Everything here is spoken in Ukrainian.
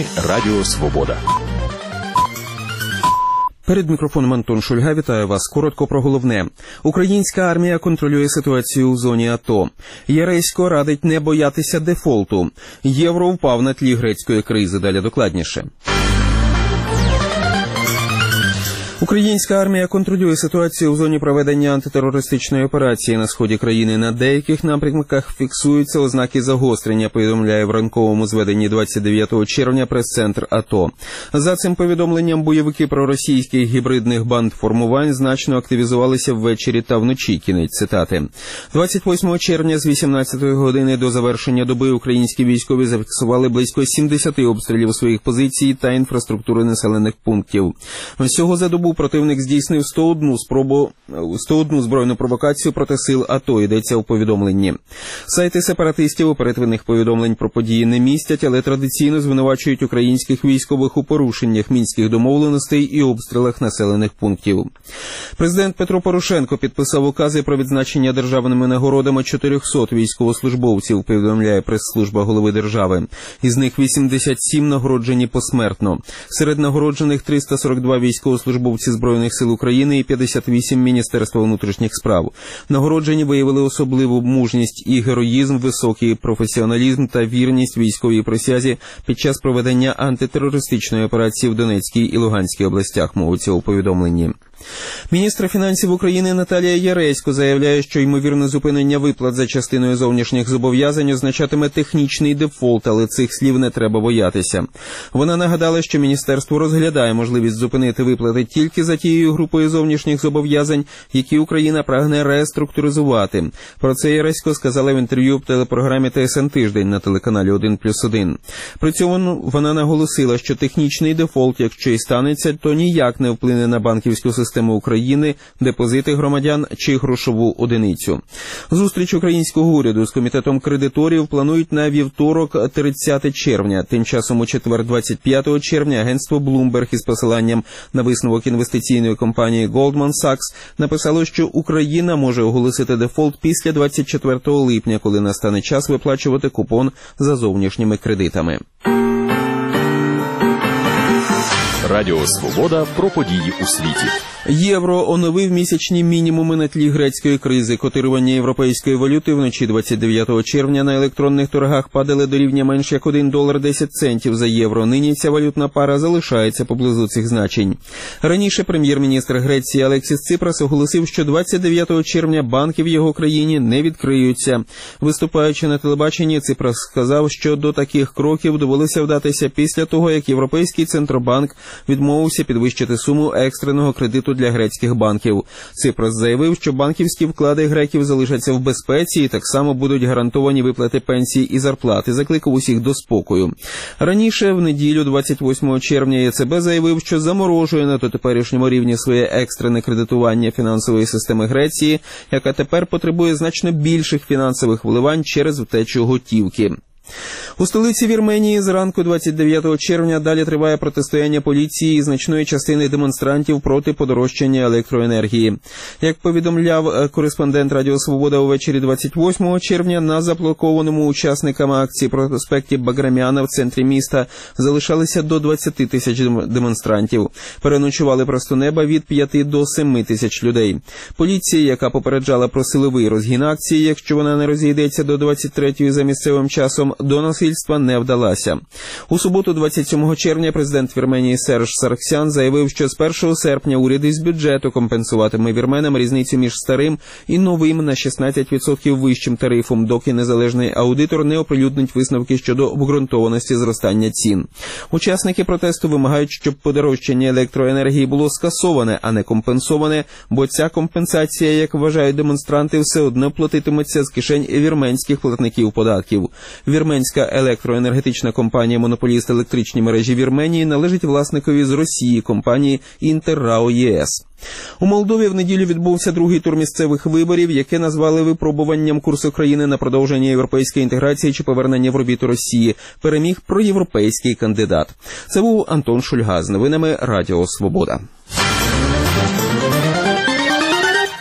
Радіо Свобода. Перед мікрофоном Антон Шульга. Вітаю вас. Коротко про головне. Українська армія контролює ситуацію у зоні АТО. Яресько радить не боятися дефолту. Євро впав на тлі грецької кризи. Далі докладніше. Українська армія контролює ситуацію у зоні проведення антитерористичної операції на сході країни. На деяких напрямках фіксуються ознаки загострення, повідомляє в ранковому зведенні 29 червня прес-центр АТО. За цим повідомленням, бойовики проросійських гібридних банд-формувань значно активізувалися ввечері та вночі. Кінець цитати. 28 червня з 18 години до завершення доби українські військові зафіксували близько 70 обстрілів своїх позицій та інфраструктури населених пунктів. Всього за добу противник здійснив 101 збройну провокацію проти сил АТО, йдеться у повідомленні. Сайти сепаратистів оперативних повідомлень про події не містять, але традиційно звинувачують українських військових у порушеннях мінських домовленостей і обстрілах населених пунктів. Президент Петро Порошенко підписав укази про відзначення державними нагородами 400 військовослужбовців, повідомляє прес-служба голови держави. Із них 87 нагороджені посмертно. Серед нагороджених 342 військовослужбовці Збройних сил України і 58 Міністерства внутрішніх справ. Нагороджені виявили особливу мужність і героїзм, високий професіоналізм та вірність військовій присязі під час проведення антитерористичної операції в Донецькій і Луганській областях, мовиться у повідомленні. Міністр фінансів України Наталія Яресько заявляє, що ймовірне зупинення виплат за частиною зовнішніх зобов'язань означатиме технічний дефолт, але цих слів не треба боятися. Вона нагадала, що міністерство розглядає можливість зупинити виплати тільки за тією групою зовнішніх зобов'язань, які Україна прагне реструктуризувати. Про це Яресько сказала в інтерв'ю в телепрограмі ТСН «Тиждень» на телеканалі 1+1. При цьому вона наголосила, що технічний дефолт, якщо і станеться, то ніяк не вплине на банківську систему України, депозити громадян чи грошову одиницю. Зустріч українського уряду з комітетом кредиторів планують на вівторок 30 червня. Тим часом у четвер 25 червня агентство Bloomberg із посиланням на висновок інвестиційної компанії Goldman Sachs написало, що Україна може оголосити дефолт після 24 липня, коли настане час виплачувати купон за зовнішніми кредитами. Радіо Свобода про події у світі. Євро оновив місячні мінімуми на тлі грецької кризи. Котирування європейської валюти вночі 29 червня на електронних торгах падали до рівня менш як $1.10 за євро. Нині ця валютна пара залишається поблизу цих значень. Раніше прем'єр-міністр Греції Алексіс Ципрас оголосив, що 29 червня банки в його країні не відкриються. Виступаючи на телебаченні, Ципрас сказав, що до таких кроків довелося вдатися після того, як Європейський Центробанк відмовився підвищити суму екстреного кредиту для грецьких банків. Ципрас заявив, що банківські вклади греків залишаться в безпеці і так само будуть гарантовані виплати пенсій і зарплати. Закликав усіх до спокою. Раніше, в неділю 28 червня, ЄЦБ заявив, що заморожує на дотеперішньому рівні своє екстрене кредитування фінансової системи Греції, яка тепер потребує значно більших фінансових вливань через втечу готівки. У столиці Вірменії зранку 29 червня далі триває протистояння поліції і значної частини демонстрантів проти подорожчання електроенергії. Як повідомляв кореспондент Радіо Свобода, увечері 28 червня на заблокованому учасниками акції проспекті Баграмяна в центрі міста залишалися до 20 тисяч демонстрантів. Переночували просто неба від 5 до 7 тисяч людей. Поліція, яка попереджала про силовий розгін акції, якщо вона не розійдеться до 23-ї за місцевим часом, до насильства не вдалася. У суботу 27 червня президент Вірменії Серж Сарксян заявив, що з 1 серпня уряд із бюджету компенсуватиме вірменам різницю між старим і новим на 16% вищим тарифом, доки незалежний аудитор не оприлюднить висновки щодо обґрунтованості зростання цін. Учасники протесту вимагають, щоб подорожчання електроенергії було скасоване, а не компенсоване, бо ця компенсація, як вважають демонстранти, все одно платитиметься з кишень вірменських платників податків. Вірменська електроенергетична компанія-монополіст електричні мережі Вірменії належить власникові з Росії компанії «Інтеррао ЄС». У Молдові в неділю відбувся другий тур місцевих виборів, яке назвали випробуванням курсу країни на продовження європейської інтеграції чи повернення в орбіту Росії. Переміг проєвропейський кандидат. Це був Антон Шульга з новинами Радіо Свобода.